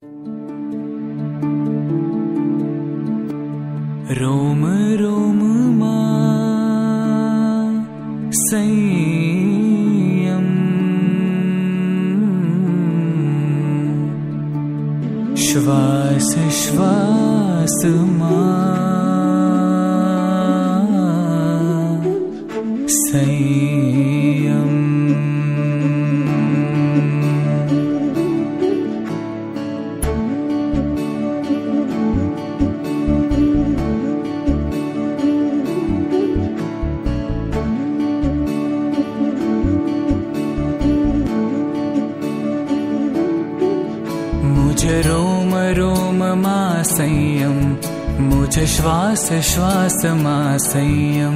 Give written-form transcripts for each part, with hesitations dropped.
रोम रोम मां संयम, श्वास श्वास मां संयम। मुझे रोम रोम मां संयम, मुझे श्वास श्वास मां संयम।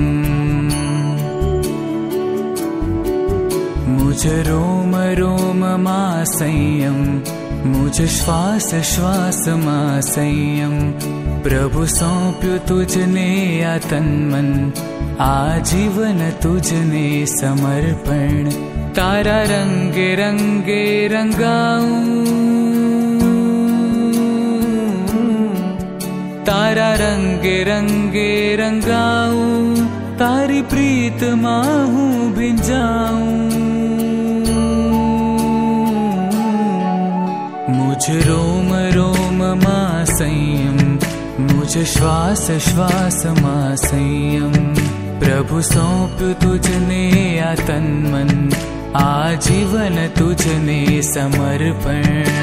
मुझे रोम रोम मां संयम, मुझे श्वास श्वास मां संयम। प्रभु सौंप्यो तुझने आ तन मन, आजीवन तुझने समर्पण। तारा रंगे रंगे रंगाऊं, तारा रंगे रंगे रंगाऊं, तारी प्रीत माहूं भिंजाऊं। मुझे रोम रोम मां संयम, मुझे श्वास श्वास मां संयम। प्रभु सौंप्यो तुझने आ तन मन, आजीवन तुझने समर्पण।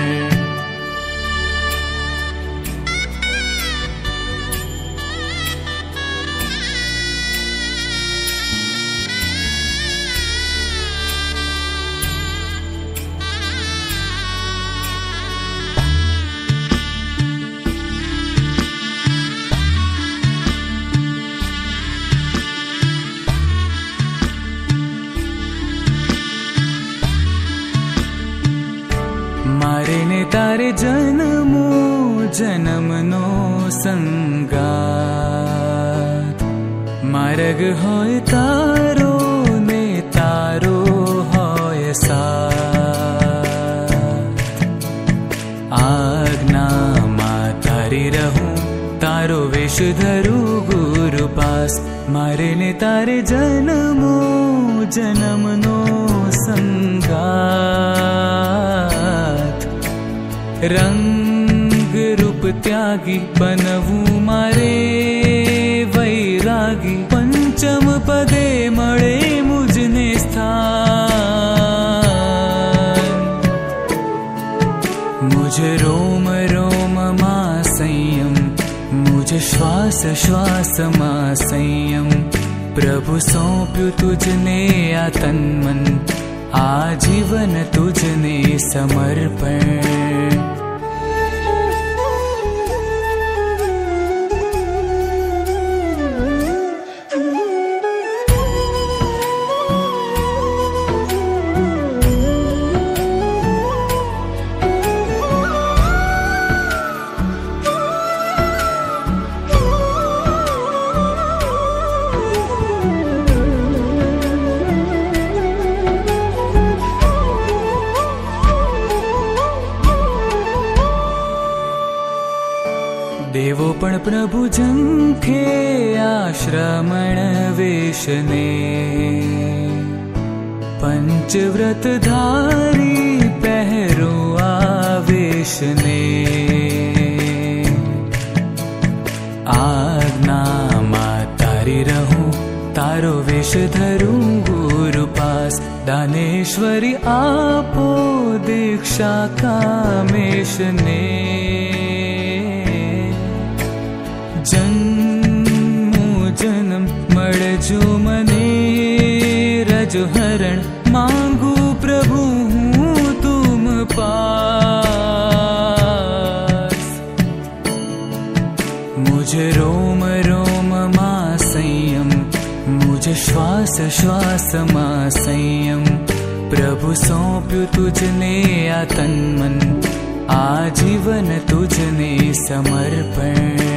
मारे ने तारे जन्मो जन्मनो संगात, मार्ग होय तारो ने तारो होय साथ। आज्ञा मां तारी रहूं, तारो वेश धरू गुरु पास। मारे ने तारे जन्मो जन्मनो संगात, रंग रूप त्यागी बनवूं मारे वैरागी। पंचम पदे मळे मुझने स्थान। मुझे रोम रोम मां संयम, मुझे श्वास श्वास मां संयम। प्रभु सौंप्यो तुझने आ तन मन, आजीवन तुझने समर्पण। देवो पण प्रभु झंखे आश्रमण वेशने, पंचव्रत धारी पहरो आवेशने। आज्ञा मां तारी रहूं, तारो वेश धरूं गुरु पास। दानेश्वरी आपो दीक्षा कामेशने, जन्मो जन्म मळजो मने रज हरण। मांगू प्रभु हूँ तुम पास। मुझे रोम रोम मां संयम, मुझे श्वास श्वास मां संयम। प्रभु सौंप्यो तुझने आ तन मन, आजीवन तुझने समर्पण।